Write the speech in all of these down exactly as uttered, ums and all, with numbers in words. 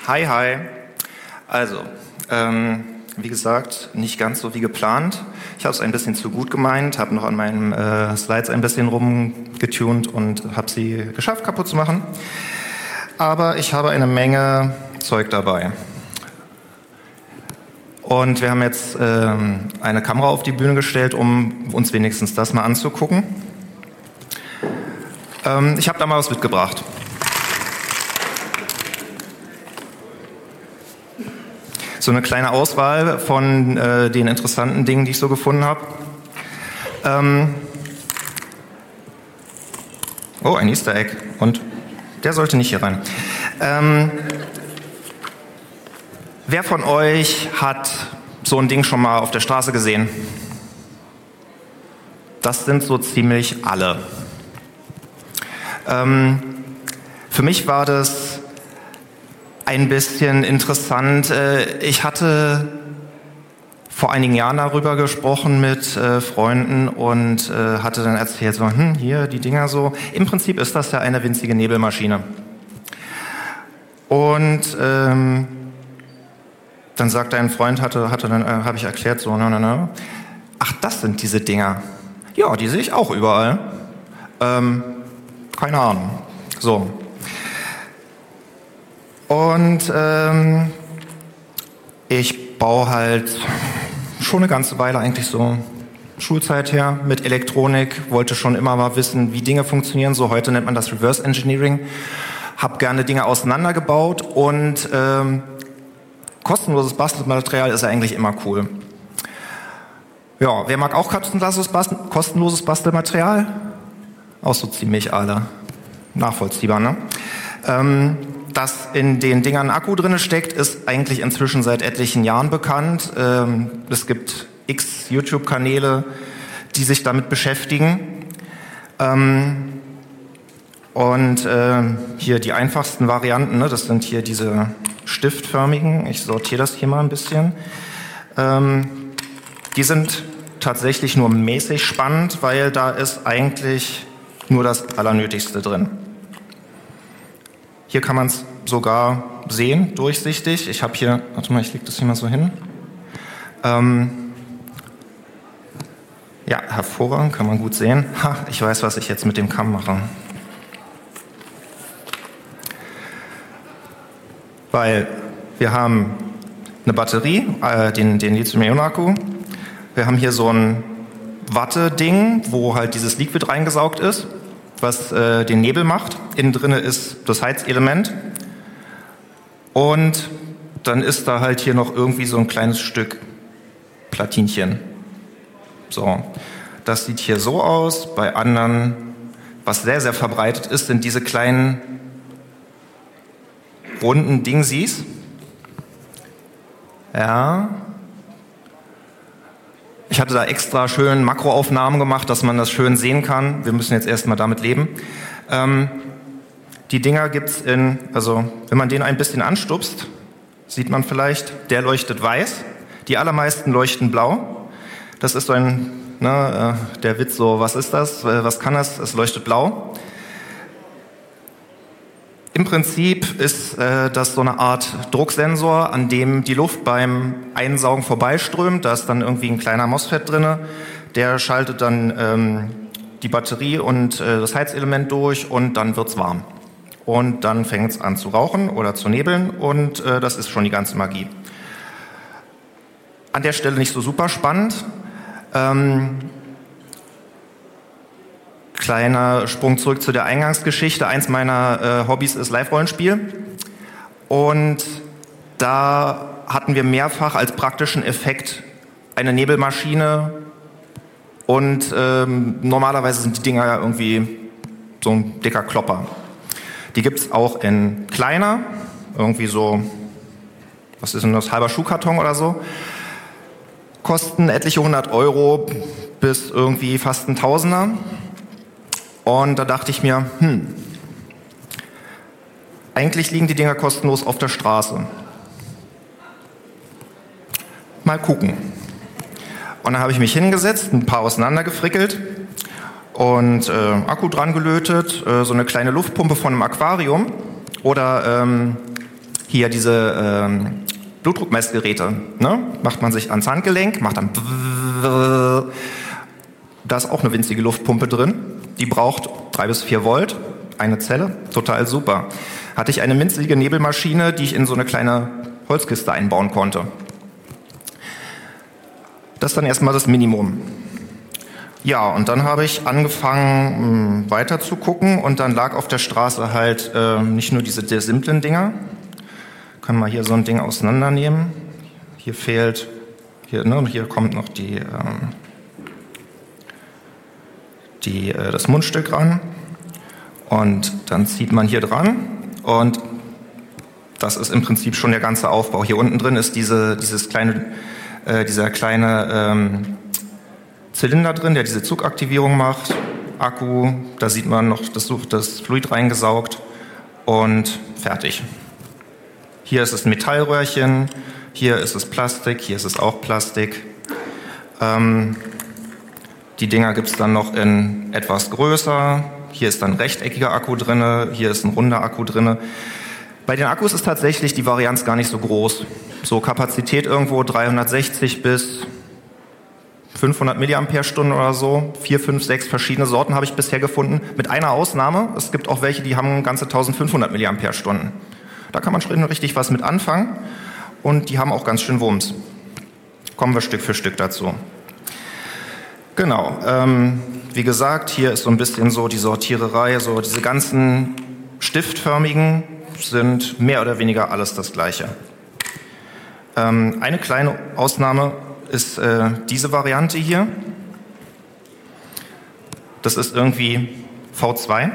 Hi, hi. Also, ähm, wie gesagt, nicht ganz so wie geplant. Ich habe es ein bisschen zu gut gemeint, habe noch an meinen äh, Slides ein bisschen rumgetunt und habe sie geschafft, kaputt zu machen. Aber ich habe eine Menge Zeug dabei. Und wir haben jetzt ähm, eine Kamera auf die Bühne gestellt, um uns wenigstens das mal anzugucken. Ähm, ich habe da mal was mitgebracht. So eine kleine Auswahl von äh, den interessanten Dingen, die ich so gefunden habe. Ähm oh, ein Easter Egg. Und der sollte nicht hier rein. Ähm wer von euch hat so ein Ding schon mal auf der Straße gesehen? Das sind so ziemlich alle. Ähm für mich war das ein bisschen interessant. Ich hatte vor einigen Jahren darüber gesprochen mit äh, Freunden und äh, hatte dann erzählt, so, hm, hier die Dinger so. Im Prinzip ist das ja eine winzige Nebelmaschine. Und ähm, dann sagte ein Freund, hatte, hatte dann, äh, habe ich erklärt, so, na, na, na. Ach, das sind diese Dinger. Ja, die sehe ich auch überall. Ähm, keine Ahnung. So. Und ähm, ich baue halt schon eine ganze Weile eigentlich so Schulzeit her mit Elektronik, wollte schon immer mal wissen, wie Dinge funktionieren. So heute nennt man das Reverse Engineering. Hab gerne Dinge auseinandergebaut und ähm, kostenloses Bastelmaterial ist ja eigentlich immer cool. Ja, wer mag auch kostenloses, Bastel- kostenloses Bastelmaterial? Auch so ziemlich alle. Nachvollziehbar, ne? Ähm, Dass in den Dingern ein Akku drin steckt, ist eigentlich inzwischen seit etlichen Jahren bekannt. Ähm, es gibt x YouTube-Kanäle, die sich damit beschäftigen. Ähm, und äh, hier die einfachsten Varianten, ne, das sind hier diese stiftförmigen. Ich sortiere das hier mal ein bisschen. Ähm, die sind tatsächlich nur mäßig spannend, weil da ist eigentlich nur das Allernötigste drin. Hier kann man es sogar sehen, durchsichtig. Ich habe hier, warte mal, ich lege das hier mal so hin. Ähm, ja, hervorragend, kann man gut sehen. Ha, ich weiß, was ich jetzt mit dem Kamm mache. Weil wir haben eine Batterie, äh, den, den Lithium-Ionen-Akku. Wir haben hier so ein Watte-Ding, wo halt dieses Liquid reingesaugt ist, was äh, den Nebel macht. Innen drinne ist das Heizelement. Und dann ist da halt hier noch irgendwie so ein kleines Stück Platinchen. So, das sieht hier so aus. Bei anderen, was sehr, sehr verbreitet ist, sind diese kleinen runden Dingsies. Ja. Ich hatte da extra schön Makroaufnahmen gemacht, dass man das schön sehen kann. Wir müssen jetzt erstmal damit leben. Ähm, die Dinger gibt's in, also wenn man den ein bisschen anstupst, sieht man vielleicht, der leuchtet weiß. Die allermeisten leuchten blau. Das ist so ein, ne, äh, der Witz so, was ist das, äh, was kann das? Es leuchtet blau. Im Prinzip ist äh, das so eine Art Drucksensor, an dem die Luft beim Einsaugen vorbeiströmt. Da ist dann irgendwie ein kleiner MOSFET drinne, der schaltet dann ähm, die Batterie und äh, das Heizelement durch und dann wird's warm. Und dann fängt es an zu rauchen oder zu nebeln und äh, das ist schon die ganze Magie. An der Stelle nicht so super spannend. Ähm, Kleiner Sprung zurück zu der Eingangsgeschichte. Eins meiner äh, Hobbys ist Live-Rollenspiel. Und da hatten wir mehrfach als praktischen Effekt eine Nebelmaschine. Und ähm, normalerweise sind die Dinger ja irgendwie so ein dicker Klopper. Die gibt's auch in kleiner, irgendwie so, was ist denn das, halber Schuhkarton oder so. Kosten etliche hundert Euro bis irgendwie fast ein Tausender. Und da dachte ich mir, hm, eigentlich liegen die Dinger kostenlos auf der Straße. Mal gucken. Und dann habe ich mich hingesetzt, ein paar auseinandergefrickelt und äh, Akku dran gelötet, äh, so eine kleine Luftpumpe von einem Aquarium oder ähm, hier diese ähm, Blutdruckmessgeräte, ne? Macht man sich ans Handgelenk, macht dann da ist auch eine winzige Luftpumpe drin, die braucht drei bis vier Volt, eine Zelle, total super. Hatte ich eine winzige Nebelmaschine, die ich in so eine kleine Holzkiste einbauen konnte. Das ist dann erstmal das Minimum. Ja, und dann habe ich angefangen weiter zu gucken und dann lag auf der Straße halt äh, nicht nur diese der simplen Dinger. Kann man hier so ein Ding auseinandernehmen. Hier fehlt, hier, ne, hier kommt noch die, ähm, die, äh, das Mundstück ran. Und dann zieht man hier dran und das ist im Prinzip schon der ganze Aufbau. Hier unten drin ist diese, dieses kleine, äh, dieser kleine ähm, Zylinder drin, der diese Zugaktivierung macht. Akku, da sieht man noch das, das Fluid reingesaugt und fertig. Hier ist es ein Metallröhrchen, hier ist es Plastik, hier ist es auch Plastik. Ähm, die Dinger gibt es dann noch in etwas größer. Hier ist dann ein rechteckiger Akku drin, hier ist ein runder Akku drin. Bei den Akkus ist tatsächlich die Varianz gar nicht so groß. So Kapazität irgendwo dreihundertsechzig bis fünfhundert Milliampere-Stunden oder so. Vier, fünf, sechs verschiedene Sorten habe ich bisher gefunden. Mit einer Ausnahme. Es gibt auch welche, die haben ganze eintausendfünfhundert Milliampere-Stunden. Da kann man schon richtig was mit anfangen. Und die haben auch ganz schön Wumms. Kommen wir Stück für Stück dazu. Genau. Ähm, wie gesagt, hier ist so ein bisschen so die Sortiererei. So diese ganzen stiftförmigen sind mehr oder weniger alles das Gleiche. Ähm, eine kleine Ausnahme ist äh, diese Variante hier. Das ist irgendwie V zwei.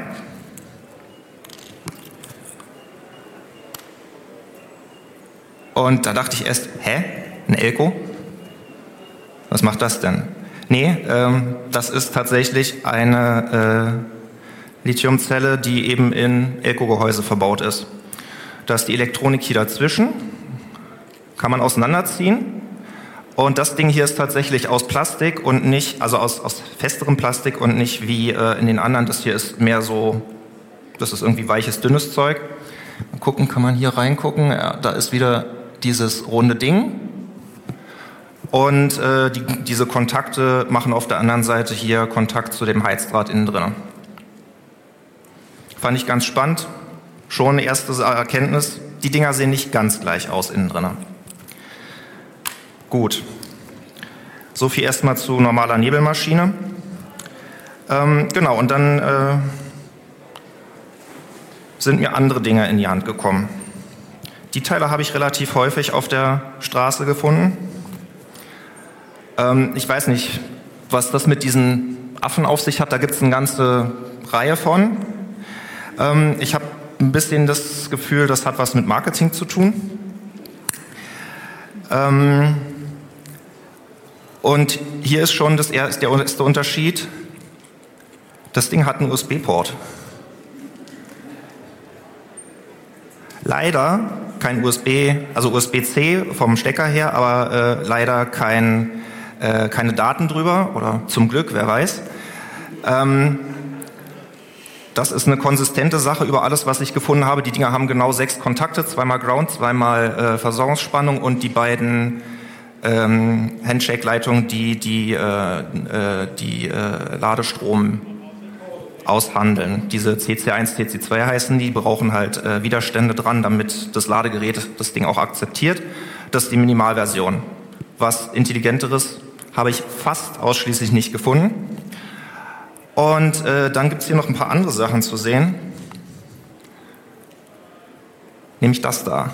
Und da dachte ich erst, hä? Ein Elko? Was macht das denn? Nee, ähm, das ist tatsächlich eine äh, Lithiumzelle, die eben in Elko-Gehäuse verbaut ist. Da ist die Elektronik hier dazwischen, kann man auseinanderziehen. Und das Ding hier ist tatsächlich aus Plastik und nicht, also aus, aus festerem Plastik und nicht wie äh, in den anderen. Das hier ist mehr so, das ist irgendwie weiches, dünnes Zeug. Mal gucken, kann man hier reingucken? Ja, da ist wieder dieses runde Ding. Und äh, die, diese Kontakte machen auf der anderen Seite hier Kontakt zu dem Heizdraht innen drin. Fand ich ganz spannend. Schon eine erste Erkenntnis. Die Dinger sehen nicht ganz gleich aus innen drin. Gut. So viel erstmal zu normaler Nebelmaschine. Ähm, genau, und dann äh, sind mir andere Dinge in die Hand gekommen. Die Teile habe ich relativ häufig auf der Straße gefunden. Ähm, ich weiß nicht, was das mit diesen Affen auf sich hat. Da gibt es eine ganze Reihe von. Ähm, ich habe ein bisschen das Gefühl, das hat was mit Marketing zu tun. Ähm, und hier ist schon das erste, der erste Unterschied. Das Ding hat einen U S B-Port. Leider kein U S B, also U S B C vom Stecker her, aber äh, leider kein, äh, keine Daten drüber, oder zum Glück, wer weiß. Ähm, das ist eine konsistente Sache über alles, was ich gefunden habe. Die Dinger haben genau sechs Kontakte, zweimal Ground, zweimal äh, Versorgungsspannung und die beiden ähm, Handshake-Leitungen, die die, äh, äh, die äh, Ladestrom aushandeln. Diese C C eins, C C zwei heißen die, brauchen halt äh, Widerstände dran, damit das Ladegerät das Ding auch akzeptiert. Das ist die Minimalversion. Was Intelligenteres habe ich fast ausschließlich nicht gefunden. Und äh, dann gibt es hier noch ein paar andere Sachen zu sehen. Nämlich das da.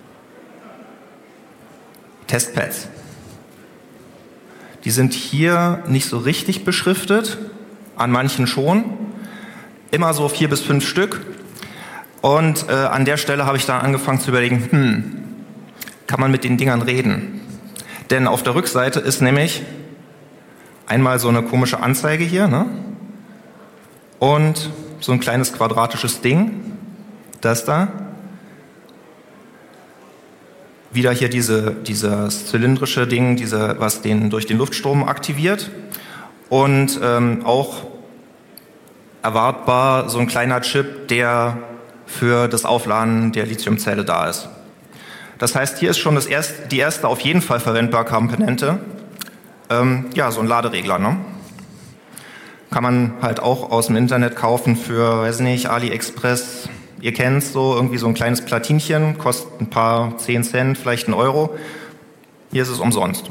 Testpads. Die sind hier nicht so richtig beschriftet, an manchen schon. Immer so vier bis fünf Stück. Und äh, an der Stelle habe ich dann angefangen zu überlegen, hm, kann man mit den Dingern reden? Denn auf der Rückseite ist nämlich einmal so eine komische Anzeige hier, ne? Und so ein kleines quadratisches Ding, das da. Wieder hier diese, dieses zylindrische Ding, diese, was den durch den Luftstrom aktiviert. Und ähm, auch erwartbar so ein kleiner Chip, der für das Aufladen der Lithiumzelle da ist. Das heißt, hier ist schon das erste, die erste auf jeden Fall verwendbare Komponente. Ähm, ja, so ein Laderegler, ne? Kann man halt auch aus dem Internet kaufen für, weiß nicht, AliExpress. Ihr kennt's so, irgendwie so ein kleines Platinchen, kostet ein paar zehn Cent, vielleicht einen Euro. Hier ist es umsonst.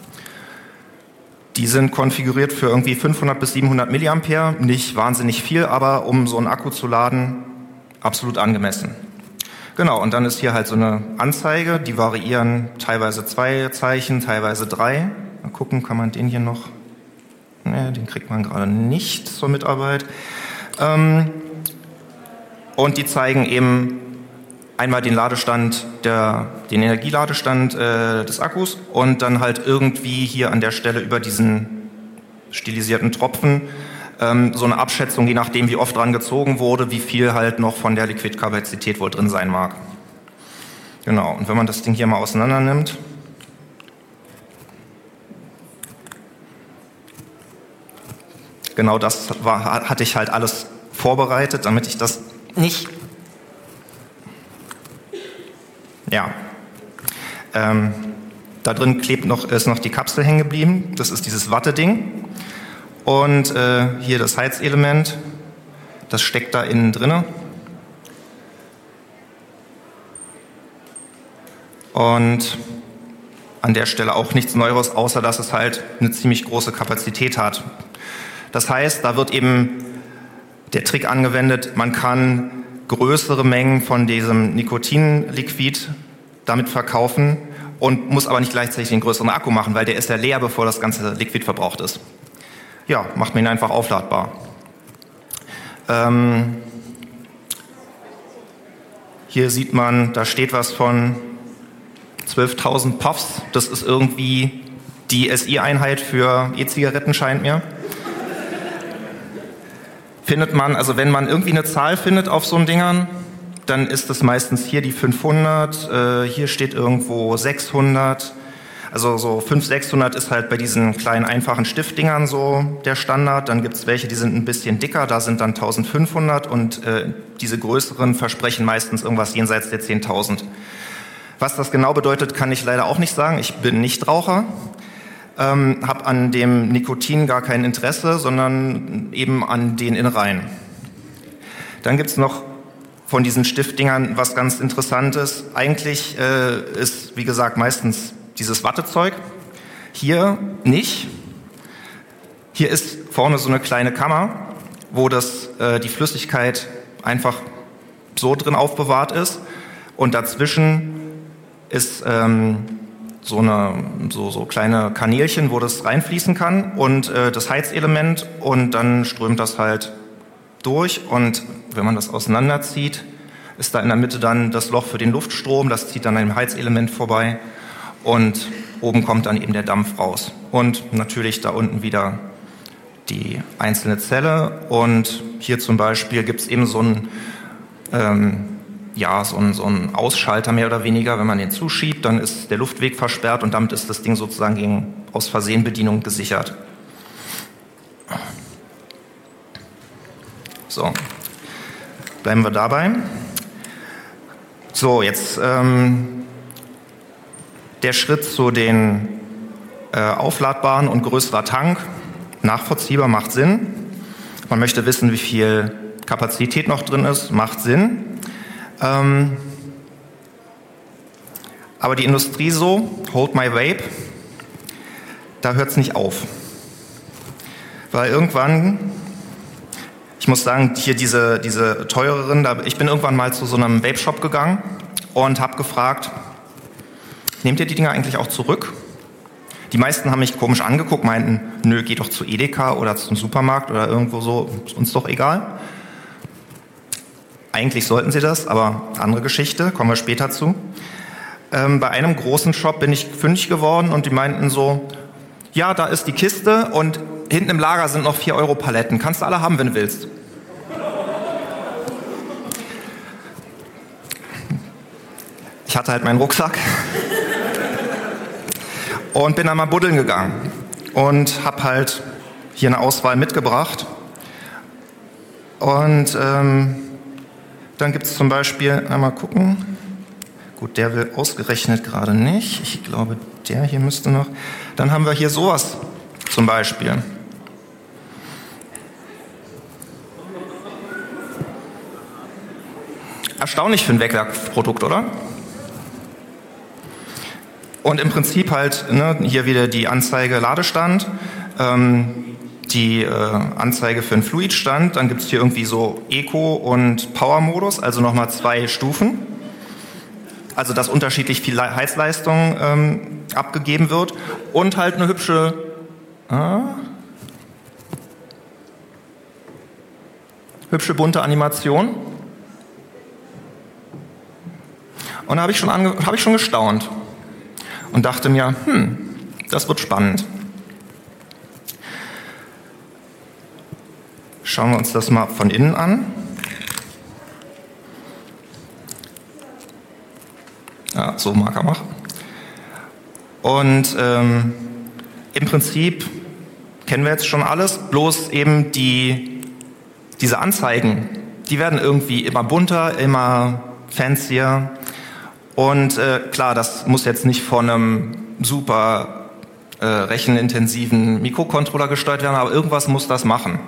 Die sind konfiguriert für irgendwie fünfhundert bis siebenhundert Milliampere, nicht wahnsinnig viel, aber um so einen Akku zu laden, absolut angemessen. Genau, und dann ist hier halt so eine Anzeige, die variieren teilweise zwei Zeichen, teilweise drei. Mal gucken, kann man den hier noch... Ne, den kriegt man gerade nicht zur Mitarbeit. Ähm, und die zeigen eben einmal den Ladestand, der, den Energieladestand äh, des Akkus und dann halt irgendwie hier an der Stelle über diesen stilisierten Tropfen ähm, so eine Abschätzung, je nachdem wie oft dran gezogen wurde, wie viel halt noch von der Liquidkapazität wohl drin sein mag. Genau, und wenn man das Ding hier mal auseinander nimmt, genau das war, hatte ich halt alles vorbereitet, damit ich das nicht... Ja. Ähm, da drin klebt noch, ist noch die Kapsel hängen geblieben. Das ist dieses Watteding. Und äh, hier das Heizelement. Das steckt da innen drinne. Und an der Stelle auch nichts Neues, außer dass es halt eine ziemlich große Kapazität hat. Das heißt, da wird eben der Trick angewendet, man kann größere Mengen von diesem Nikotinliquid damit verkaufen und muss aber nicht gleichzeitig den größeren Akku machen, weil der ist ja leer, bevor das ganze Liquid verbraucht ist. Ja, macht man ihn einfach aufladbar. Ähm, hier sieht man, da steht was von zwölftausend Puffs. Das ist irgendwie die S I-Einheit für E-Zigaretten, scheint mir. Findet man, also wenn man irgendwie eine Zahl findet auf so einen Dingern, dann ist es meistens hier die fünfhundert, äh, hier steht irgendwo sechshundert, also so fünfhundert, sechshundert ist halt bei diesen kleinen einfachen Stiftdingern so der Standard, dann gibt es welche, die sind ein bisschen dicker, da sind dann eintausendfünfhundert und äh, diese größeren versprechen meistens irgendwas jenseits der zehntausend. Was das genau bedeutet, kann ich leider auch nicht sagen, ich bin Nichtraucher. Ähm, habe an dem Nikotin gar kein Interesse, sondern eben an den Innereien. Dann gibt es noch von diesen Stiftdingern was ganz Interessantes. Eigentlich äh, ist, wie gesagt, meistens dieses Wattezeug. Hier nicht. Hier ist vorne so eine kleine Kammer, wo das, äh, die Flüssigkeit einfach so drin aufbewahrt ist. Und dazwischen ist... Ähm, so eine so, so kleine Kanälchen, wo das reinfließen kann und äh, das Heizelement und dann strömt das halt durch und wenn man das auseinanderzieht, ist da in der Mitte dann das Loch für den Luftstrom, das zieht dann an dem Heizelement vorbei und oben kommt dann eben der Dampf raus. Und natürlich da unten wieder die einzelne Zelle und hier zum Beispiel gibt es eben so ein ähm, ja, so ein, so ein Ausschalter mehr oder weniger, wenn man den zuschiebt, dann ist der Luftweg versperrt und damit ist das Ding sozusagen gegen aus Versehen Bedienung gesichert. So, bleiben wir dabei. So, jetzt ähm, der Schritt zu den äh, aufladbaren und größerer Tank. Nachvollziehbar, macht Sinn. Man möchte wissen, wie viel Kapazität noch drin ist, macht Sinn. Ähm, aber die Industrie so, hold my vape, da hört es nicht auf. Weil irgendwann, ich muss sagen, hier diese, diese teureren, da, ich bin irgendwann mal zu so einem Vape-Shop gegangen und habe gefragt, nehmt ihr die Dinger eigentlich auch zurück? Die meisten haben mich komisch angeguckt, meinten, nö, geh doch zu Edeka oder zum Supermarkt oder irgendwo so, ist uns doch egal. Eigentlich sollten sie das, aber andere Geschichte, kommen wir später zu. Ähm, bei einem großen Shop bin ich fündig geworden und die meinten so, ja, da ist die Kiste und hinten im Lager sind noch vier Euro Paletten. Kannst du alle haben, wenn du willst. Ich hatte halt meinen Rucksack und bin dann mal buddeln gegangen und habe halt hier eine Auswahl mitgebracht. Und ähm, dann gibt es zum Beispiel, einmal gucken, Gut, der will ausgerechnet gerade nicht. Ich glaube, der hier müsste noch. Dann haben wir hier sowas zum Beispiel. Erstaunlich für ein Wegwerfprodukt, oder? Und im Prinzip halt, ne, hier wieder die Anzeige Ladestand, ähm, die äh, Anzeige für den Fluidstand, dann gibt es hier irgendwie so Eco- und Power-Modus, also nochmal zwei Stufen. Also dass unterschiedlich viel Heizleistung ähm, abgegeben wird und halt eine hübsche äh, hübsche bunte Animation. Und da habe ich, schon ange- hab ich schon gestaunt und dachte mir, hm, das wird spannend. Schauen wir uns das mal von innen an. Ja, so Marker machen. Und ähm, im Prinzip kennen wir jetzt schon alles, bloß eben die, diese Anzeigen, die werden irgendwie immer bunter, immer fancier. Und äh, klar, das muss jetzt nicht von einem super äh, rechenintensiven Mikrocontroller gesteuert werden, aber irgendwas muss das machen.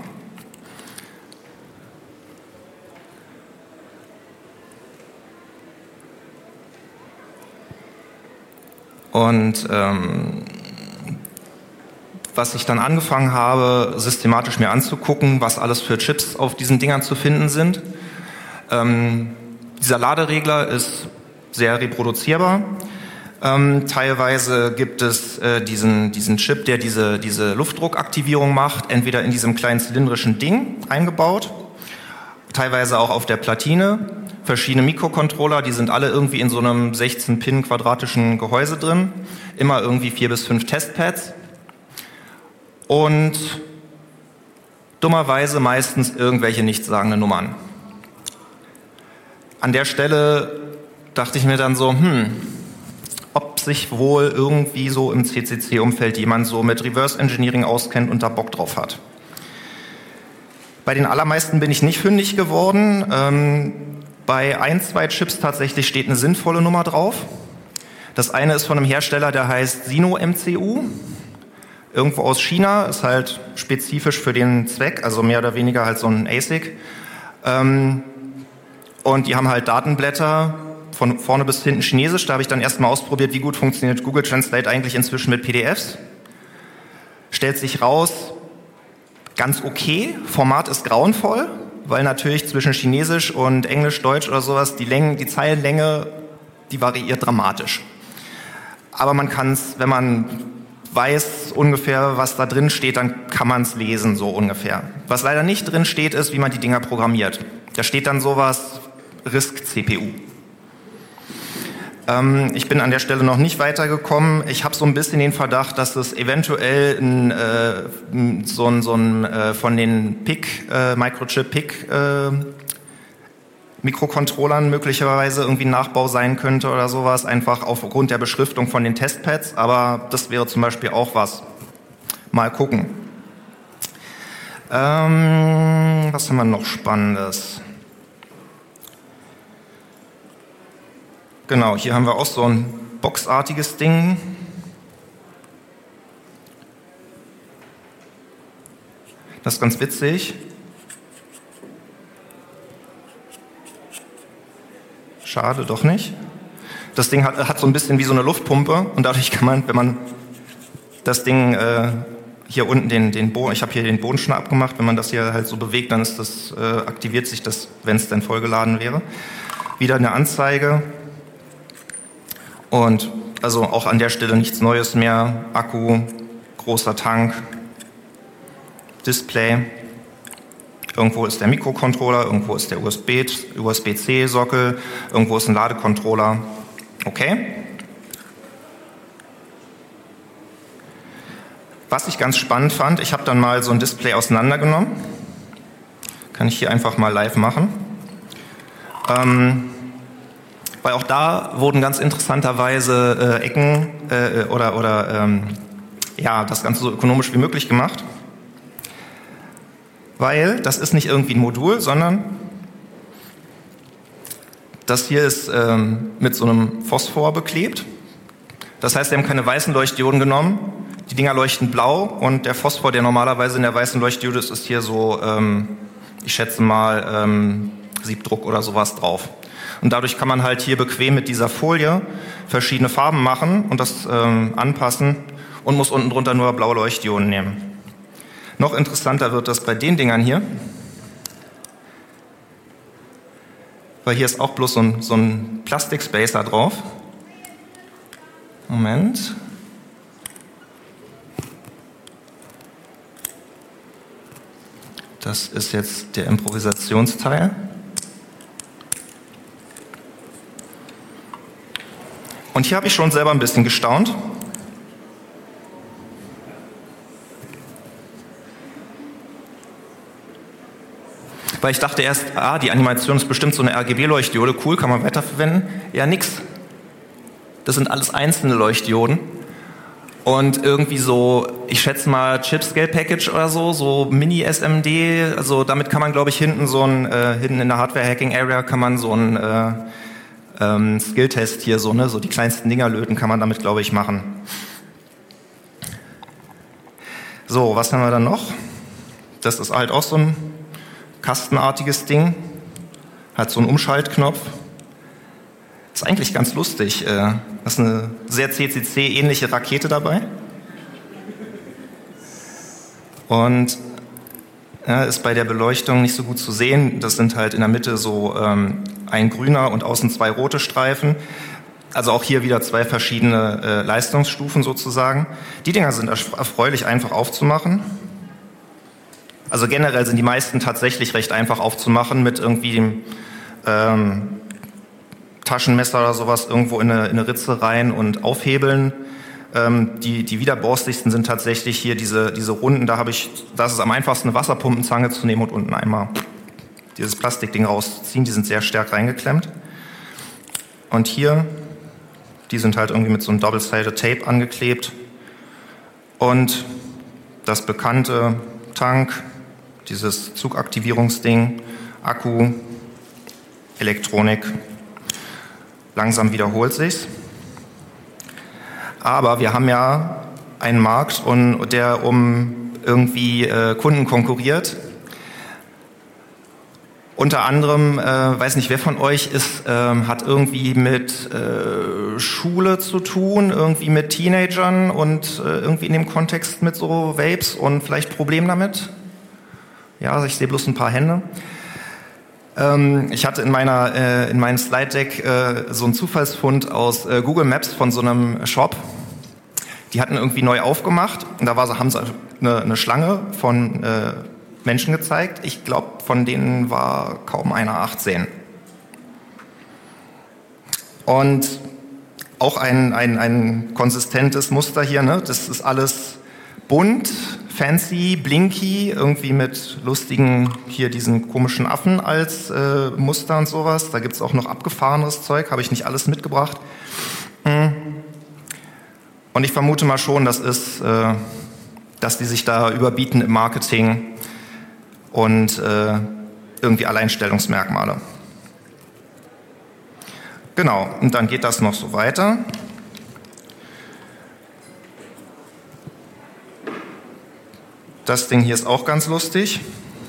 Und ähm, was ich dann angefangen habe, systematisch mir anzugucken, was alles für Chips auf diesen Dingern zu finden sind. Ähm, dieser Laderegler ist sehr reproduzierbar. Ähm, teilweise gibt es äh, diesen, diesen Chip, der diese, diese Luftdruckaktivierung macht, entweder in diesem kleinen zylindrischen Ding eingebaut, teilweise auch auf der Platine. Verschiedene Mikrocontroller, die sind alle irgendwie in so einem sechzehn Pin quadratischen Gehäuse drin. Immer irgendwie vier bis fünf Testpads. Und dummerweise meistens irgendwelche nichtssagende Nummern. An der Stelle dachte ich mir dann so, hm, ob sich wohl irgendwie so im C C C-Umfeld jemand so mit Reverse Engineering auskennt und da Bock drauf hat. Bei den allermeisten bin ich nicht fündig geworden. Ähm, bei ein, zwei Chips tatsächlich steht eine sinnvolle Nummer drauf. Das eine ist von einem Hersteller, der heißt Sino M C U. Irgendwo aus China, ist halt spezifisch für den Zweck, also mehr oder weniger halt so ein A S I C. Ähm, und die haben halt Datenblätter, von vorne bis hinten Chinesisch. Da habe ich dann erstmal ausprobiert, wie gut funktioniert Google Translate eigentlich inzwischen mit P D Fs. Stellt sich raus, ganz okay. Format ist grauenvoll, weil natürlich zwischen Chinesisch und Englisch, Deutsch oder sowas die Längen, die Zeilenlänge, die variiert dramatisch. Aber man kann es, wenn man weiß ungefähr, was da drin steht, dann kann man es lesen, so ungefähr. Was leider nicht drin steht, ist, wie man die Dinger programmiert. Da steht dann sowas, RISC C P U. Ähm, ich bin an der Stelle noch nicht weitergekommen. Ich habe so ein bisschen den Verdacht, dass es eventuell ein, äh, so ein, so ein äh, von den P I C, äh, Microchip P I C äh, Mikrocontrollern möglicherweise irgendwie ein Nachbau sein könnte oder sowas, einfach aufgrund der Beschriftung von den Testpads, aber das wäre zum Beispiel auch was. Mal gucken. Ähm, was haben wir noch Spannendes? Genau, hier haben wir auch so ein boxartiges Ding. Das ist ganz witzig. Schade, doch nicht. Das Ding hat, hat so ein bisschen wie so eine Luftpumpe und dadurch kann man, wenn man das Ding äh, hier unten den, den Boden, ich habe hier den Boden schon abgemacht, wenn man das hier halt so bewegt, dann ist das, äh, aktiviert sich das, wenn es denn vollgeladen wäre. Wieder eine Anzeige und also auch an der Stelle nichts Neues mehr. Akku, großer Tank, Display. Irgendwo ist der Mikrocontroller, irgendwo ist der U S B, U S B C Sockel, irgendwo ist ein Ladecontroller. Okay. Was ich ganz spannend fand, ich habe dann mal so ein Display auseinandergenommen. Kann ich hier einfach mal live machen. Ähm, weil auch da wurden ganz interessanterweise äh, Ecken äh, oder, oder ähm, ja, das Ganze so ökonomisch wie möglich gemacht. Weil das ist nicht irgendwie ein Modul, sondern Das hier ist ähm, mit so einem Phosphor beklebt. Das heißt, wir haben keine weißen Leuchtdioden genommen. Die Dinger leuchten blau und der Phosphor, der normalerweise in der weißen Leuchtdiode ist, ist hier so, ähm, ich schätze mal, ähm, Siebdruck oder sowas drauf. Und dadurch kann man halt hier bequem mit dieser Folie verschiedene Farben machen und das ähm, anpassen und muss unten drunter nur blaue Leuchtdioden nehmen. Noch interessanter wird das bei den Dingern hier, weil hier ist auch bloß so ein, so ein Plastikspacer drauf. Moment. Das ist jetzt der Improvisationsteil. Und hier habe ich schon selber ein bisschen gestaunt. Weil ich dachte erst, ah, die Animation ist bestimmt so eine R G B-Leuchtdiode, cool, kann man weiterverwenden. Ja, nix. Das sind alles einzelne Leuchtdioden. Und irgendwie so, ich schätze mal Chip-Scale-Package oder so, so Mini-S M D, also damit kann man, glaube ich, hinten so ein, äh, hinten in der Hardware-Hacking-Area kann man so ein äh, ähm, Skill-Test hier, so, ne, so die kleinsten Dinger löten kann man damit, glaube ich, machen. So, was haben wir dann noch? Das ist halt auch so ein kastenartiges Ding, hat so einen Umschaltknopf. Ist eigentlich ganz lustig. Da ist eine sehr C C C-ähnliche Rakete dabei. Und ja, ist bei der Beleuchtung nicht so gut zu sehen. Das sind halt in der Mitte so ähm, ein grüner und außen zwei rote Streifen. Also auch hier wieder zwei verschiedene äh, Leistungsstufen sozusagen. Die Dinger sind erfreulich einfach aufzumachen. Also generell sind die meisten tatsächlich recht einfach aufzumachen mit irgendwie dem ähm, Taschenmesser oder sowas irgendwo in eine, in eine Ritze rein und aufhebeln. Ähm, die, die widerborstigsten sind tatsächlich hier diese, diese Runden. Da habe ich, da ist es am einfachsten, eine Wasserpumpenzange zu nehmen und unten einmal dieses Plastikding rauszuziehen. Die sind sehr stark reingeklemmt. Und hier, die sind halt irgendwie mit so einem Double-Sided Tape angeklebt. Und das bekannte Tank, dieses Zugaktivierungsding, Akku, Elektronik. Langsam wiederholt sich's. Aber wir haben ja einen Markt, und der um irgendwie äh, Kunden konkurriert. Unter anderem, äh, weiß nicht, wer von euch ist, äh, hat irgendwie mit äh, Schule zu tun, irgendwie mit Teenagern und äh, irgendwie in dem Kontext mit so Vapes und vielleicht Problem damit? Ja, also ich sehe bloß ein paar Hände. Ähm, ich hatte in meiner äh, in meinem Slide-Deck äh, so einen Zufallsfund aus äh, Google Maps von so einem Shop. Die hatten irgendwie neu aufgemacht und da war so, haben sie eine, eine Schlange von äh, Menschen gezeigt. Ich glaube, von denen war kaum einer achtzehn. Und auch ein, ein, ein konsistentes Muster hier, ne? Das ist alles bunt, fancy, blinky, irgendwie mit lustigen, hier diesen komischen Affen als äh, Muster und sowas. Da gibt's auch noch abgefahrenes Zeug, habe ich nicht alles mitgebracht. Und ich vermute mal schon, das ist, äh, dass die sich da überbieten im Marketing und äh, irgendwie Alleinstellungsmerkmale. Genau, und dann geht das noch so weiter. Das Ding hier ist auch ganz lustig.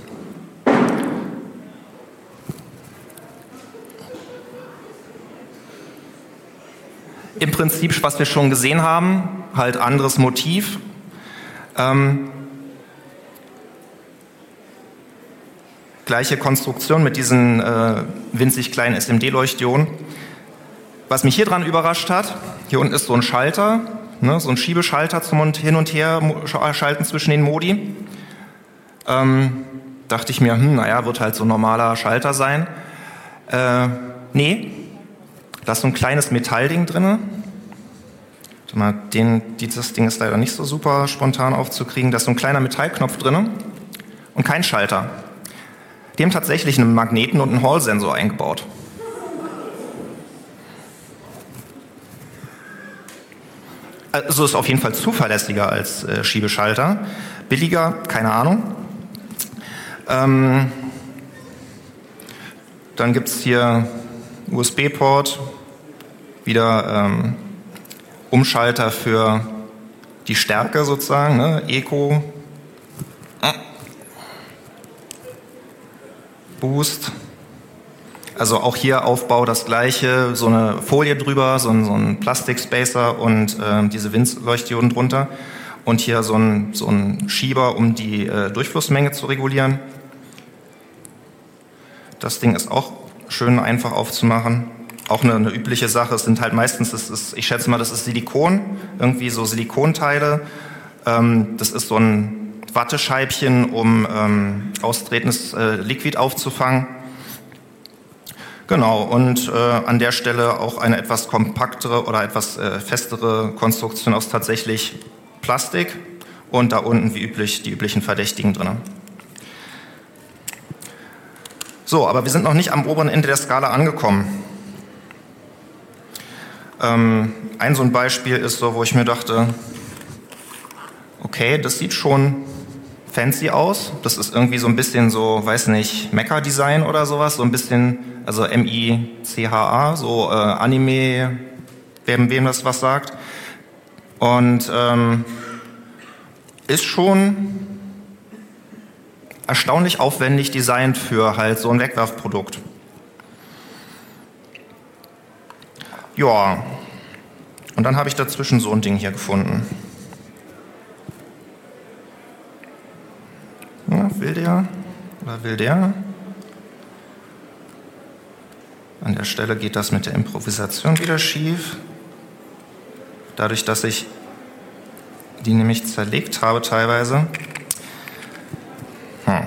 Im Prinzip, was wir schon gesehen haben, halt anderes Motiv. Ähm, gleiche Konstruktion mit diesen äh, winzig kleinen S M D-Leuchtdioden. Was mich hier dran überrascht hat, hier unten ist so ein Schalter, ne, so ein Schiebeschalter zum Hin- und Her schalten zwischen den Modi. Ähm, dachte ich mir, hm, naja, wird halt so ein normaler Schalter sein. Äh, nee, da ist so ein kleines Metallding drin. Mal, den, dieses Ding ist leider nicht so super spontan aufzukriegen. Da ist so ein kleiner Metallknopf drin und kein Schalter. Die haben tatsächlich einen Magneten und einen Hall-Sensor eingebaut. Also ist auf jeden Fall zuverlässiger als äh, Schiebeschalter. Billiger, keine Ahnung. Ähm, dann gibt es hier U S B-Port, wieder ähm, Umschalter für die Stärke sozusagen, ne? Eco, Boost. Also auch hier Aufbau das gleiche, so eine Folie drüber, so ein, so ein Plastik-Spacer und äh, diese Windleuchtdioden drunter. Und hier so ein, so ein Schieber, um die äh, Durchflussmenge zu regulieren. Das Ding ist auch schön einfach aufzumachen. Auch eine, eine übliche Sache. Es sind halt meistens, das ist, ich schätze mal, das ist Silikon, irgendwie so Silikonteile. Ähm, das ist so ein Wattescheibchen, um ähm, austretendes äh, Liquid aufzufangen. Genau, und äh, an der Stelle auch eine etwas kompaktere oder etwas äh, festere Konstruktion aus tatsächlich Plastik und da unten wie üblich die üblichen Verdächtigen drin. So, aber wir sind noch nicht am oberen Ende der Skala angekommen. Ähm, ein so ein Beispiel ist so, wo ich mir dachte, okay, das sieht schon fancy aus. Das ist irgendwie so ein bisschen so, weiß nicht, Mecha-Design oder sowas, so ein bisschen, also M I C H A, so äh, Anime, wem, wem das was sagt. Und ähm, ist schon erstaunlich aufwendig designt für halt so ein Wegwerfprodukt. Ja, und dann habe ich dazwischen so ein Ding hier gefunden. Ja, will der oder will der? An der Stelle geht das mit der Improvisation wieder schief. Dadurch, dass ich die nämlich zerlegt habe teilweise. Hm.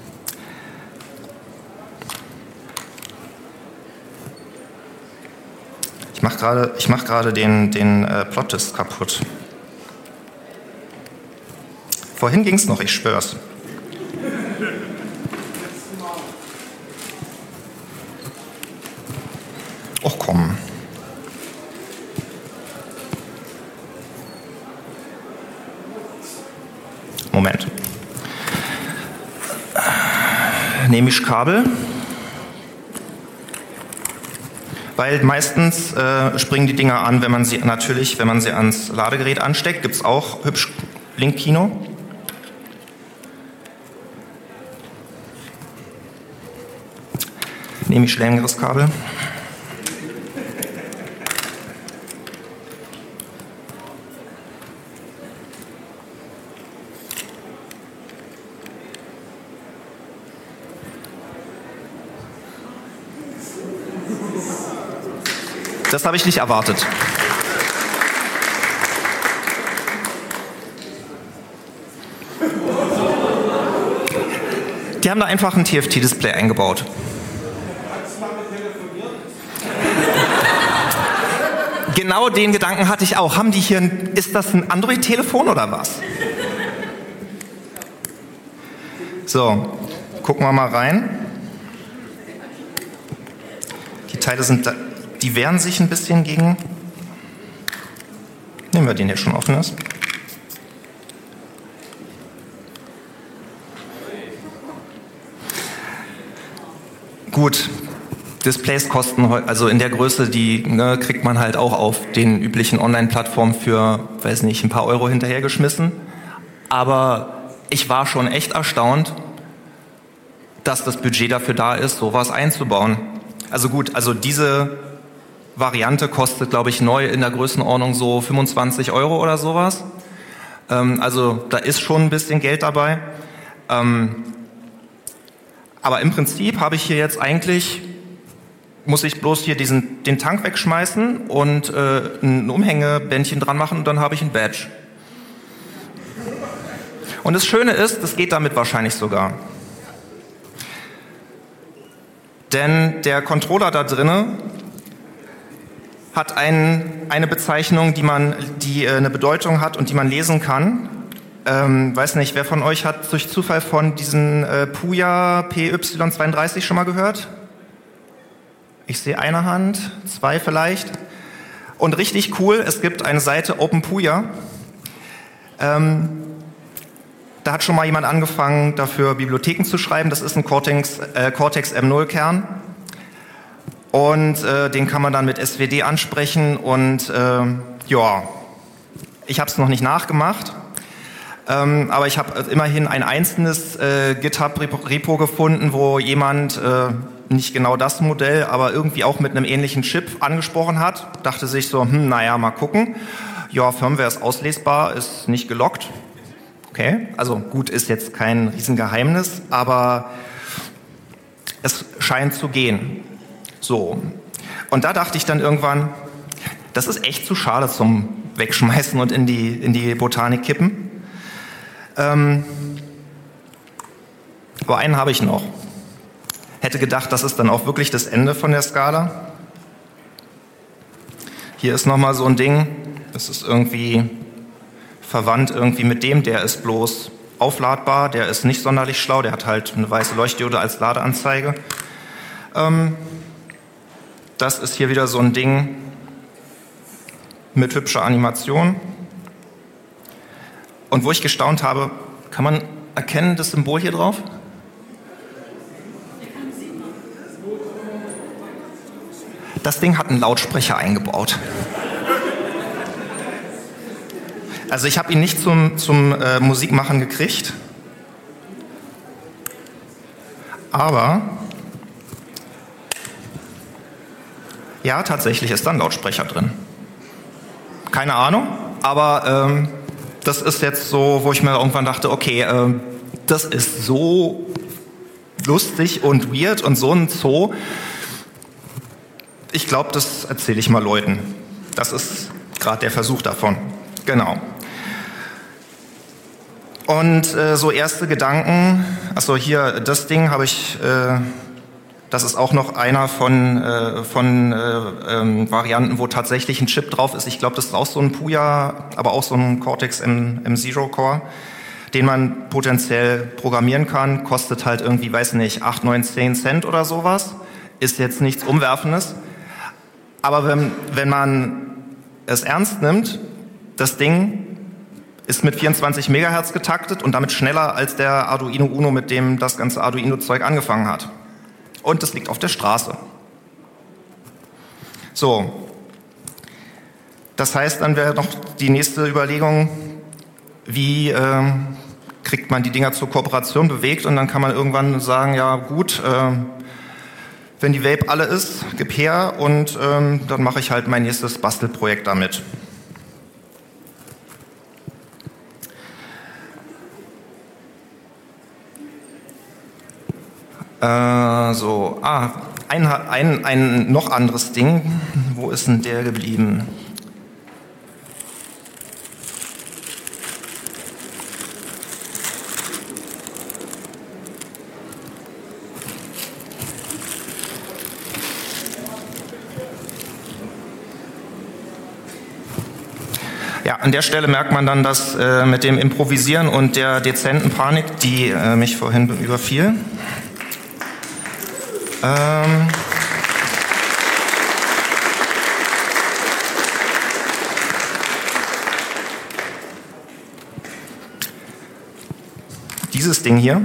Ich mache gerade ich mach gerade den, den äh, Plot-Test kaputt. Vorhin ging es noch, ich schwör's. Och komm. Moment. Nehme ich Kabel. Weil meistens äh, springen die Dinger an, wenn man sie natürlich, wenn man sie ans Ladegerät ansteckt. Gibt es auch hübsch Link-Kino. Nehme ich längeres Kabel. Das habe ich nicht erwartet. Die haben da einfach ein T F T-Display eingebaut. Genau den Gedanken hatte ich auch. Haben die hier ein, ist das ein Android-Telefon oder was? So, gucken wir mal rein. Die Teile sind da. Die wehren sich ein bisschen gegen. Nehmen wir den, der schon offen ist. Gut, Displays kosten, also in der Größe, die ne, kriegt man halt auch auf den üblichen Online-Plattformen für, weiß nicht, ein paar Euro hinterhergeschmissen. Aber ich war schon echt erstaunt, dass das Budget dafür da ist, sowas einzubauen. Also gut, also diese Variante kostet, glaube ich, neu in der Größenordnung so fünfundzwanzig Euro oder sowas. Ähm, also da ist schon ein bisschen Geld dabei. Ähm, aber im Prinzip habe ich hier jetzt eigentlich, muss ich bloß hier diesen, den Tank wegschmeißen und äh, ein Umhängebändchen dran machen und dann habe ich ein Badge. Und das Schöne ist, das geht damit wahrscheinlich sogar. Denn der Controller da drinne hat ein, eine Bezeichnung, die man, die äh, eine Bedeutung hat und die man lesen kann. Ähm, weiß nicht, wer von euch hat durch Zufall von diesen äh, Puya P Y zweiunddreißig schon mal gehört? Ich sehe eine Hand, zwei vielleicht. Und richtig cool, es gibt eine Seite OpenPuya. Ähm, da hat schon mal jemand angefangen, dafür Bibliotheken zu schreiben. Das ist ein Cortex, äh, Cortex M null Kern. Und äh, den kann man dann mit S W D ansprechen und äh, ja, ich habe es noch nicht nachgemacht, ähm, aber ich habe immerhin ein einzelnes äh, GitHub-Repo gefunden, wo jemand äh, nicht genau das Modell, aber irgendwie auch mit einem ähnlichen Chip angesprochen hat. Dachte sich so, hm, naja, mal gucken. Ja, Firmware ist auslesbar, ist nicht gelockt. Okay, also gut, ist jetzt kein Riesengeheimnis, aber es scheint zu gehen. So. Und da dachte ich dann irgendwann, das ist echt zu schade zum Wegschmeißen und in die, in die Botanik kippen. Ähm, aber einen habe ich noch. Hätte gedacht, das ist dann auch wirklich das Ende von der Skala. Hier ist nochmal so ein Ding, das ist irgendwie verwandt irgendwie mit dem, der ist bloß aufladbar, der ist nicht sonderlich schlau, der hat halt eine weiße Leuchtdiode als Ladeanzeige. Ähm, das ist hier wieder so ein Ding mit hübscher Animation. Und wo ich gestaunt habe, kann man erkennen, das Symbol hier drauf? Das Ding hat einen Lautsprecher eingebaut. Also ich habe ihn nicht zum, zum äh, Musikmachen gekriegt, aber ja, tatsächlich ist da ein Lautsprecher drin. Keine Ahnung, aber ähm, das ist jetzt so, wo ich mir irgendwann dachte, okay, ähm, das ist so lustig und weird und so ein Zoo. Ich glaube, das erzähle ich mal Leuten. Das ist gerade der Versuch davon. Genau. Und äh, so erste Gedanken, achso, hier, das Ding habe ich, äh, das ist auch noch einer von, äh, von äh, ähm, Varianten, wo tatsächlich ein Chip drauf ist. Ich glaube, das ist auch so ein Puya, aber auch so ein Cortex M Zero Core, den man potenziell programmieren kann. Kostet halt irgendwie, weiß nicht, acht, neun, zehn Cent oder sowas. Ist jetzt nichts Umwerfendes. Aber wenn, wenn man es ernst nimmt, das Ding ist mit vierundzwanzig Megahertz getaktet und damit schneller als der Arduino Uno, mit dem das ganze Arduino-Zeug angefangen hat. Und es liegt auf der Straße. So. Das heißt, dann wäre noch die nächste Überlegung, wie äh, kriegt man die Dinger zur Kooperation bewegt, und dann kann man irgendwann sagen, ja gut, äh, wenn die Vape alle ist, gib her, und ähm, dann mache ich halt mein nächstes Bastelprojekt damit. Äh, so, ah, ein, ein, ein noch anderes Ding. Wo ist denn der geblieben? Ja, an der Stelle merkt man dann, dass äh, mit dem Improvisieren und der dezenten Panik, die äh, mich vorhin überfiel, ähm, dieses Ding hier,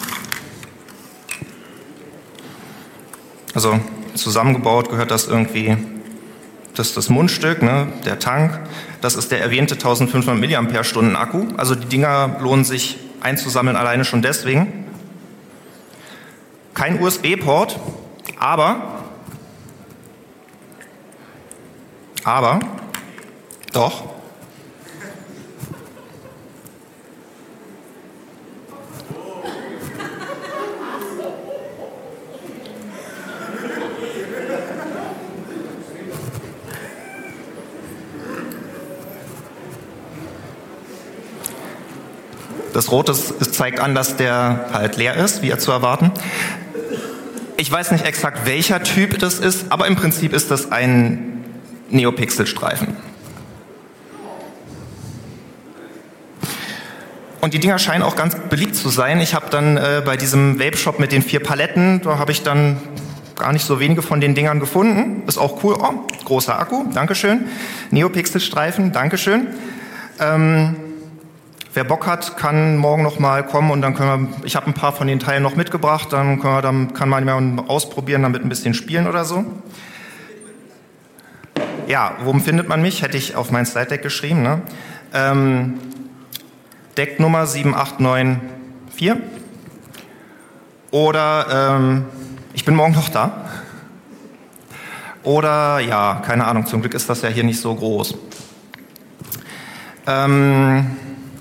also zusammengebaut gehört das irgendwie, das ist das Mundstück, ne, der Tank, das ist der erwähnte eintausendfünfhundert Milliampere-Stunden Akku. Also die Dinger lohnen sich einzusammeln alleine schon deswegen. Kein U S B-Port, aber, aber, doch, das Rote zeigt an, dass der halt leer ist, wie er zu erwarten. Ich weiß nicht exakt, welcher Typ das ist, aber im Prinzip ist das ein Neopixel-Streifen. Und die Dinger scheinen auch ganz beliebt zu sein. Ich habe dann äh, bei diesem Vape-Shop mit den vier Paletten, da habe ich dann gar nicht so wenige von den Dingern gefunden. Ist auch cool. Oh, großer Akku, Dankeschön. Neopixel-Streifen, Dankeschön. Ähm, Wer Bock hat, kann morgen noch mal kommen und dann können wir, ich habe ein paar von den Teilen noch mitgebracht, dann, können wir, dann kann man mal ausprobieren, damit ein bisschen spielen oder so. Ja, wo findet man mich? Hätte ich auf mein Slide-Deck geschrieben. Ne? Ähm, Decknummer sieben acht neun vier. Oder ähm, ich bin morgen noch da. Oder ja, keine Ahnung, zum Glück ist das ja hier nicht so groß. Ähm,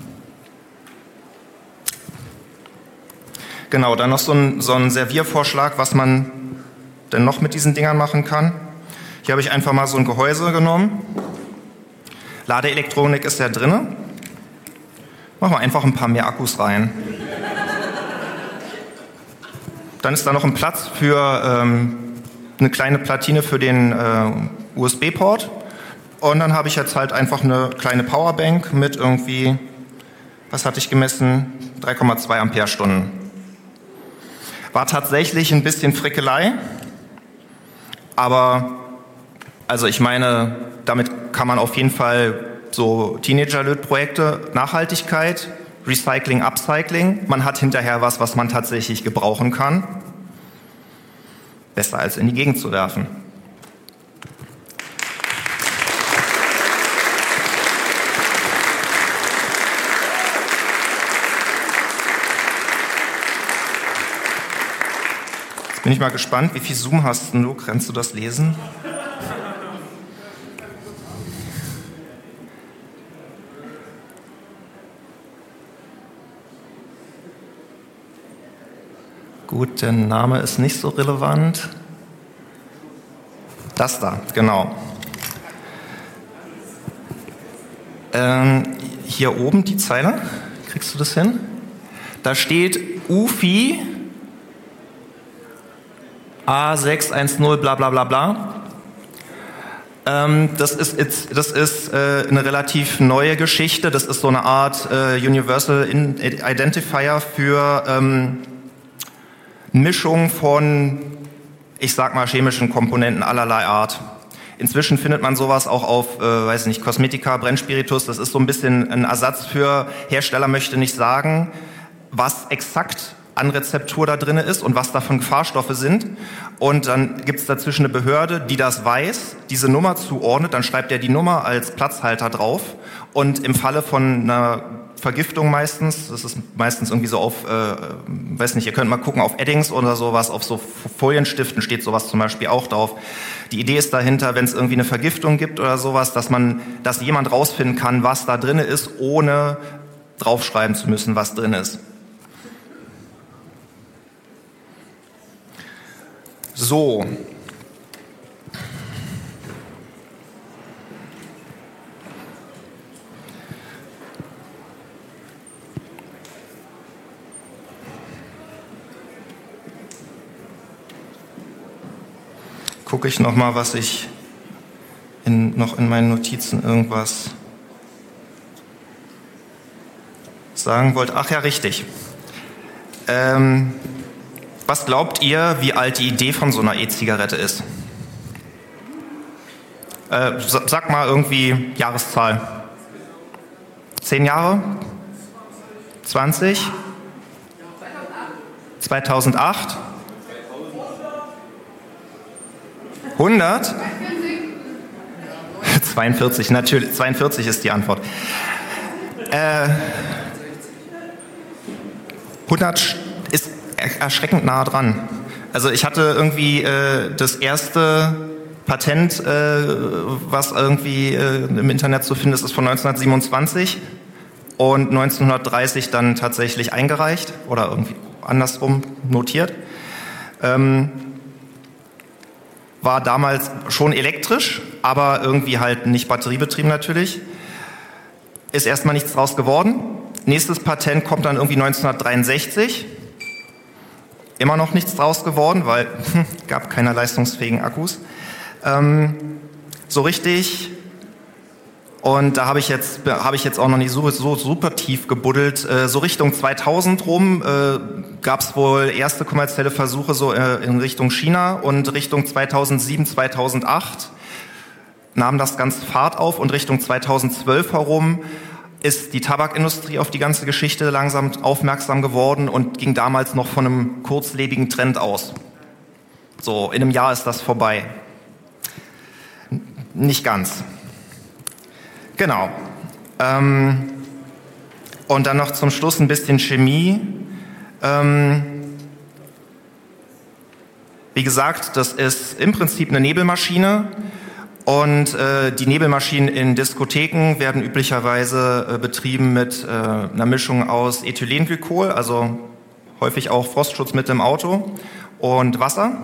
genau, dann noch so ein, so ein Serviervorschlag, was man denn noch mit diesen Dingern machen kann. Hier habe ich einfach mal so ein Gehäuse genommen. Ladeelektronik ist ja drin. Machen wir einfach ein paar mehr Akkus rein. Dann ist da noch ein Platz für ähm, eine kleine Platine für den äh, U S B-Port. Und dann habe ich jetzt halt einfach eine kleine Powerbank mit irgendwie, was hatte ich gemessen? drei Komma zwei Ampere-Stunden. War tatsächlich ein bisschen Frickelei, aber also ich meine, damit kann man auf jeden Fall so Teenager-Löt-Projekte, Nachhaltigkeit, Recycling, Upcycling, man hat hinterher was, was man tatsächlich gebrauchen kann. Besser als in die Gegend zu werfen. Jetzt bin ich mal gespannt, wie viel Zoom hast du? Kannst du das lesen? Gut, der Name ist nicht so relevant. Das da, genau. Ähm, hier oben die Zeile, kriegst du das hin? Da steht U F I A sechs eins null bla bla bla bla. Ähm, das ist, das ist äh, eine relativ neue Geschichte. Das ist so eine Art äh, Universal Identifier für ähm, Mischung von, ich sag mal, chemischen Komponenten allerlei Art. Inzwischen findet man sowas auch auf, äh, weiß nicht, Kosmetika, Brennspiritus. Das ist so ein bisschen ein Ersatz für, Hersteller möchte nicht sagen, was exakt an Rezeptur da drin ist und was davon Gefahrstoffe sind. Und dann gibt es dazwischen eine Behörde, die das weiß, diese Nummer zuordnet, dann schreibt er die Nummer als Platzhalter drauf. Und im Falle von einer Vergiftung meistens, das ist meistens irgendwie so auf, äh, weiß nicht, ihr könnt mal gucken, auf Eddings oder sowas, auf so Folienstiften steht sowas zum Beispiel auch drauf. Die Idee ist dahinter, wenn es irgendwie eine Vergiftung gibt oder sowas, dass man, dass jemand rausfinden kann, was da drin ist, ohne draufschreiben zu müssen, was drin ist. So. Gucke ich noch mal, was ich in, noch in meinen Notizen irgendwas sagen wollte. Ach ja, richtig. Ähm, was glaubt ihr, wie alt die Idee von so einer E-Zigarette ist? Äh, sag mal irgendwie Jahreszahl. Zehn Jahre? zwanzig? zweitausendacht? hundert? zweiundvierzig, natürlich. zweiundvierzig ist die Antwort. Äh, hundert ist erschreckend nah dran. Also ich hatte irgendwie äh, das erste Patent, äh, was irgendwie äh, im Internet zu finden ist, ist von neunzehnhundertsiebenundzwanzig und neunzehnhundertdreißig dann tatsächlich eingereicht oder irgendwie andersrum notiert. Ähm, war damals schon elektrisch, aber irgendwie halt nicht batteriebetrieben natürlich. Ist erstmal nichts draus geworden. Nächstes Patent kommt dann irgendwie neunzehnhundertdreiundsechzig. Immer noch nichts draus geworden, weil hm, gab keine leistungsfähigen Akkus. Ähm, so richtig. Und da habe ich jetzt habe ich jetzt auch noch nicht so, so super tief gebuddelt. Äh, so Richtung zweitausend rum äh, gab es wohl erste kommerzielle Versuche so äh, in Richtung China und Richtung zweitausendsieben, zweitausendacht nahm das Ganze Fahrt auf und Richtung zweitausendzwölf herum ist die Tabakindustrie auf die ganze Geschichte langsam aufmerksam geworden und ging damals noch von einem kurzlebigen Trend aus. So, in einem Jahr ist das vorbei. Nicht ganz. Genau. Ähm, und dann noch zum Schluss ein bisschen Chemie. Ähm, wie gesagt, das ist im Prinzip eine Nebelmaschine. Und äh, die Nebelmaschinen in Diskotheken werden üblicherweise äh, betrieben mit äh, einer Mischung aus Ethylenglykol, also häufig auch Frostschutzmittel im Auto, und Wasser.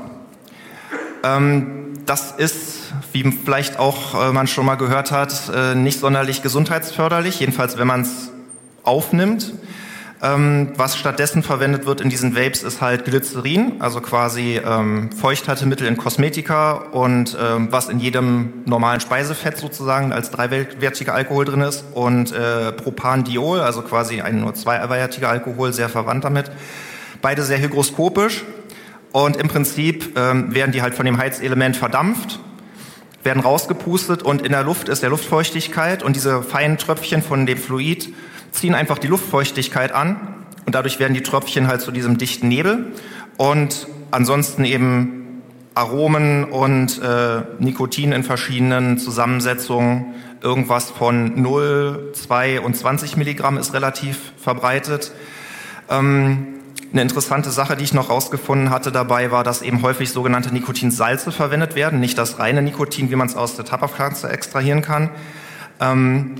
Ähm, das ist, wie vielleicht auch äh, man schon mal gehört hat, äh, nicht sonderlich gesundheitsförderlich, jedenfalls wenn man es aufnimmt. Ähm, was stattdessen verwendet wird in diesen Vapes ist halt Glycerin, also quasi ähm, Feuchthaltemittel in Kosmetika und ähm, was in jedem normalen Speisefett sozusagen als dreiwertiger Alkohol drin ist und äh, Propandiol, also quasi ein nur zweiwertiger Alkohol, sehr verwandt damit. Beide sehr hygroskopisch und im Prinzip ähm, werden die halt von dem Heizelement verdampft, werden rausgepustet und in der Luft ist der Luftfeuchtigkeit und diese feinen Tröpfchen von dem Fluid ziehen einfach die Luftfeuchtigkeit an und dadurch werden die Tröpfchen halt zu diesem dichten Nebel und ansonsten eben Aromen und äh, Nikotin in verschiedenen Zusammensetzungen. Irgendwas von null, zwei und zwanzig Milligramm ist relativ verbreitet. Ähm, eine interessante Sache, die ich noch rausgefunden hatte dabei, war, dass eben häufig sogenannte Nikotinsalze verwendet werden, nicht das reine Nikotin, wie man es aus der Tabakpflanze extrahieren kann. Ähm,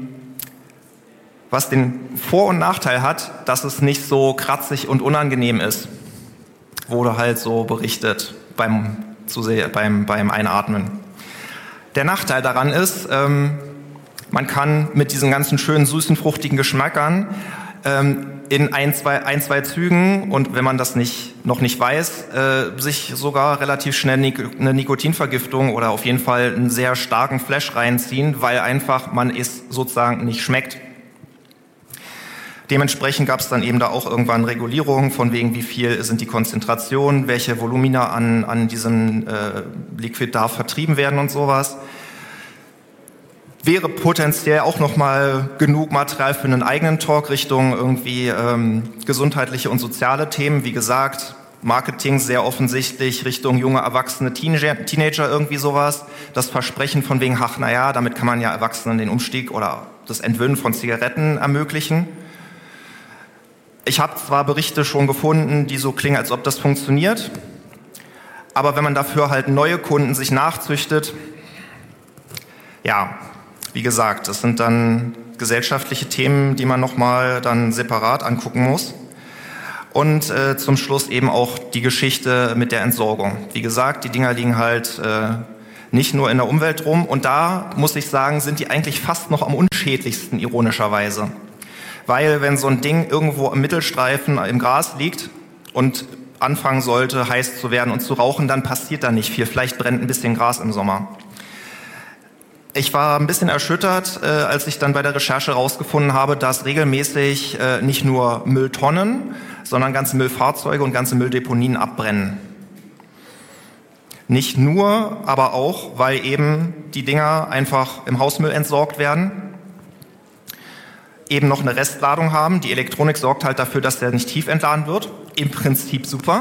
Was den Vor- und Nachteil hat, dass es nicht so kratzig und unangenehm ist, wurde halt so berichtet beim, beim, beim Einatmen. Der Nachteil daran ist, ähm, man kann mit diesen ganzen schönen, süßen, fruchtigen Geschmäckern ähm, in ein zwei, ein, zwei Zügen und wenn man das nicht, noch nicht weiß, äh, sich sogar relativ schnell eine Nikotinvergiftung oder auf jeden Fall einen sehr starken Flash reinziehen, weil einfach man es sozusagen nicht schmeckt. Dementsprechend gab es dann eben da auch irgendwann Regulierungen von wegen, wie viel sind die Konzentrationen, welche Volumina an, an diesem äh, Liquid darf vertrieben werden und sowas. Wäre potenziell auch nochmal genug Material für einen eigenen Talk Richtung irgendwie ähm, gesundheitliche und soziale Themen. Wie gesagt, Marketing sehr offensichtlich Richtung junge, erwachsene Teenager, Teenager irgendwie sowas. Das Versprechen von wegen, ach naja, damit kann man ja Erwachsenen den Umstieg oder das Entwöhnen von Zigaretten ermöglichen. Ich habe zwar Berichte schon gefunden, die so klingen, als ob das funktioniert, aber wenn man dafür halt neue Kunden sich nachzüchtet, ja, wie gesagt, das sind dann gesellschaftliche Themen, die man nochmal dann separat angucken muss. Und äh, zum Schluss eben auch die Geschichte mit der Entsorgung. Wie gesagt, die Dinger liegen halt äh, nicht nur in der Umwelt rum und da, muss ich sagen, sind die eigentlich fast noch am unschädlichsten, ironischerweise. Weil wenn so ein Ding irgendwo im Mittelstreifen im Gras liegt und anfangen sollte, heiß zu werden und zu rauchen, dann passiert da nicht viel. Vielleicht brennt ein bisschen Gras im Sommer. Ich war ein bisschen erschüttert, äh, als ich dann bei der Recherche herausgefunden habe, dass regelmäßig äh, nicht nur Mülltonnen, sondern ganze Müllfahrzeuge und ganze Mülldeponien abbrennen. Nicht nur, aber auch, weil eben die Dinger einfach im Hausmüll entsorgt werden, eben noch eine Restladung haben. Die Elektronik sorgt halt dafür, dass der nicht tief entladen wird. Im Prinzip super.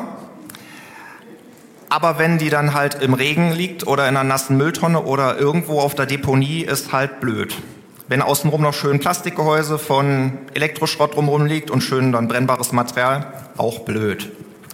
Aber wenn die dann halt im Regen liegt oder in einer nassen Mülltonne oder irgendwo auf der Deponie, ist halt blöd. Wenn außenrum noch schön Plastikgehäuse von Elektroschrott drumherum liegt und schön dann brennbares Material, auch blöd.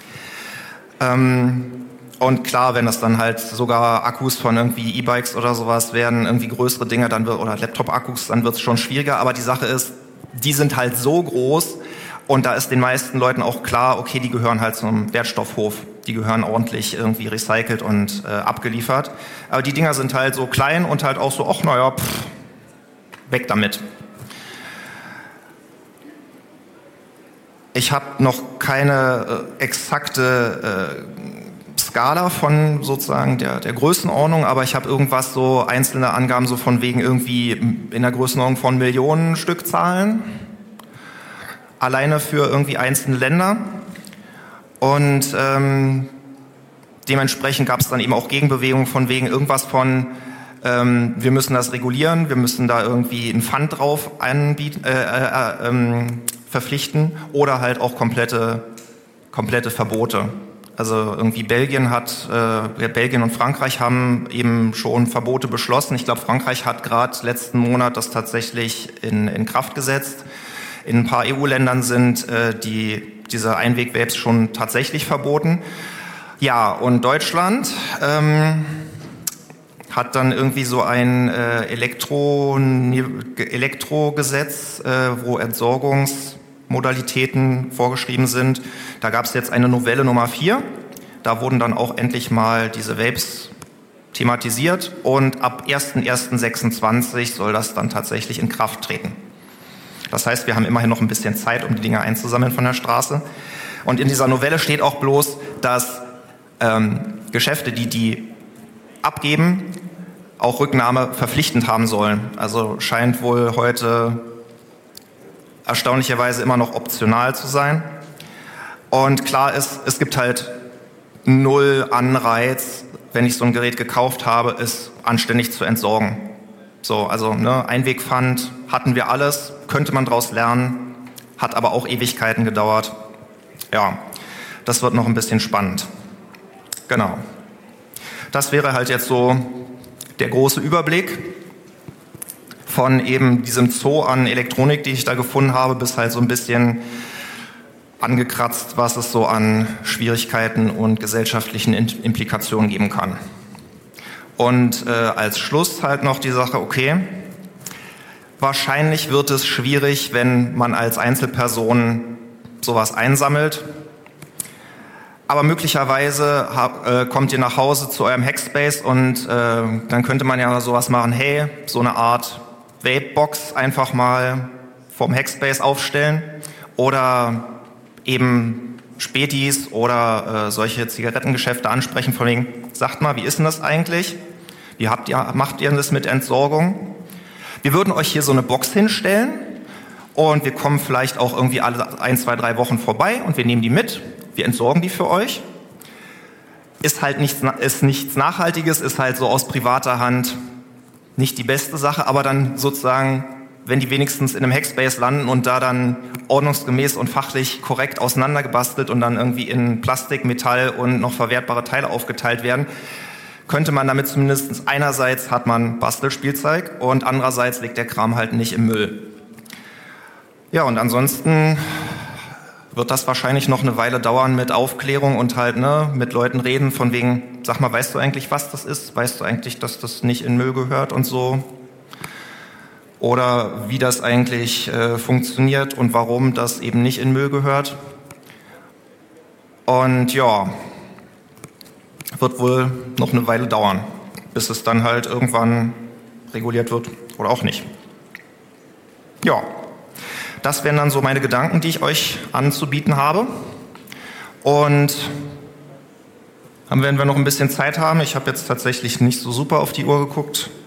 Ähm, und klar, wenn das dann halt sogar Akkus von irgendwie E-Bikes oder sowas werden, irgendwie größere Dinge dann wird, oder Laptop-Akkus, dann wird es schon schwieriger. Aber die Sache ist, die sind halt so groß und da ist den meisten Leuten auch klar, okay, die gehören halt zum Wertstoffhof. Die gehören ordentlich irgendwie recycelt und äh, abgeliefert. Aber die Dinger sind halt so klein und halt auch so, ach naja, pff, weg damit. Ich habe noch keine äh, exakte äh, Skala von sozusagen der, der Größenordnung, aber ich habe irgendwas so, einzelne Angaben so von wegen irgendwie in der Größenordnung von Millionen Stückzahlen. Alleine für irgendwie einzelne Länder. Und ähm, dementsprechend gab es dann eben auch Gegenbewegungen von wegen irgendwas von ähm, wir müssen das regulieren, wir müssen da irgendwie einen Pfand drauf anbieten, äh, äh, äh, verpflichten oder halt auch komplette, komplette Verbote. Also irgendwie Belgien hat, äh, Belgien und Frankreich haben eben schon Verbote beschlossen. Ich glaube, Frankreich hat gerade letzten Monat das tatsächlich in, in Kraft gesetzt. In ein paar E U-Ländern sind äh, die, diese Einweg-Vapes schon tatsächlich verboten. Ja, und Deutschland ähm, hat dann irgendwie so ein äh, Elektro, Elektrogesetz, äh, wo Entsorgungsmodalitäten vorgeschrieben sind. Da gab es jetzt eine Novelle Nummer vier. Da wurden dann auch endlich mal diese Vapes thematisiert und ab erster erster sechsundzwanzig soll das dann tatsächlich in Kraft treten. Das heißt, wir haben immerhin noch ein bisschen Zeit, um die Dinge einzusammeln von der Straße. Und in dieser Novelle steht auch bloß, dass ähm, Geschäfte, die die abgeben, auch Rücknahme verpflichtend haben sollen. Also scheint wohl heute erstaunlicherweise immer noch optional zu sein. Und klar ist, es gibt halt null Anreiz, wenn ich so ein Gerät gekauft habe, es anständig zu entsorgen. So, also ne, Einwegpfand hatten wir alles, könnte man daraus lernen, hat aber auch Ewigkeiten gedauert. Ja, das wird noch ein bisschen spannend. Genau. Das wäre halt jetzt so der große Überblick von eben diesem Zoo an Elektronik, die ich da gefunden habe, bis halt so ein bisschen angekratzt, was es so an Schwierigkeiten und gesellschaftlichen Implikationen geben kann. Und äh, als Schluss halt noch die Sache, okay, wahrscheinlich wird es schwierig, wenn man als Einzelperson sowas einsammelt. Aber möglicherweise hab, äh, kommt ihr nach Hause zu eurem Hackspace und äh, dann könnte man ja sowas machen, hey, so eine Art Vape-Box einfach mal vorm Hackspace aufstellen oder eben Spätis oder äh, solche Zigarettengeschäfte ansprechen von wegen, sagt mal, wie ist denn das eigentlich? Wie habt ihr, macht ihr das mit Entsorgung? Wir würden euch hier so eine Box hinstellen und wir kommen vielleicht auch irgendwie alle ein, zwei, drei Wochen vorbei und wir nehmen die mit. Wir entsorgen die für euch. Ist halt nichts, ist nichts Nachhaltiges, ist halt so aus privater Hand nicht die beste Sache, aber dann sozusagen, wenn die wenigstens in einem Hackspace landen und da dann ordnungsgemäß und fachlich korrekt auseinandergebastelt und dann irgendwie in Plastik, Metall und noch verwertbare Teile aufgeteilt werden, könnte man damit zumindest einerseits hat man Bastelspielzeug und andererseits liegt der Kram halt nicht im Müll. Ja, und ansonsten wird das wahrscheinlich noch eine Weile dauern mit Aufklärung und halt ne, mit Leuten reden von wegen, sag mal, weißt du eigentlich, was das ist? Weißt du eigentlich, dass das nicht in Müll gehört und so? Oder wie das eigentlich äh, funktioniert und warum das eben nicht in Müll gehört. Und ja, wird wohl noch eine Weile dauern, bis es dann halt irgendwann reguliert wird oder auch nicht. Ja. Das wären dann so meine Gedanken, die ich euch anzubieten habe. Und dann werden wir noch ein bisschen Zeit haben. Ich habe jetzt tatsächlich nicht so super auf die Uhr geguckt.